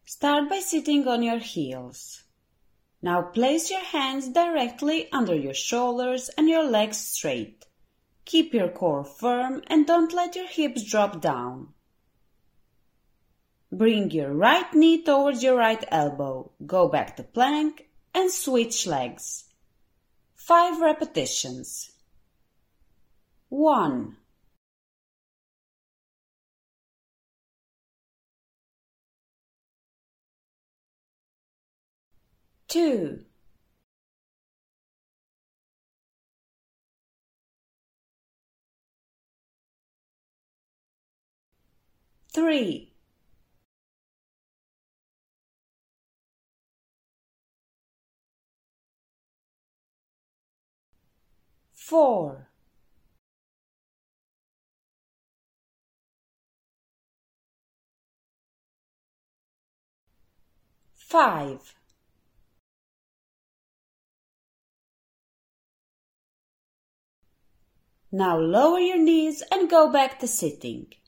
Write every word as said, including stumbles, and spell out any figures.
Start by sitting on your heels. Now place your hands directly under your shoulders and your legs straight. Keep your core firm and don't let your hips drop down. Bring your right knee towards your right elbow. Go back to plank and switch legs. Five repetitions. One. Two. Three. Four. Five. Now lower your knees and go back to sitting.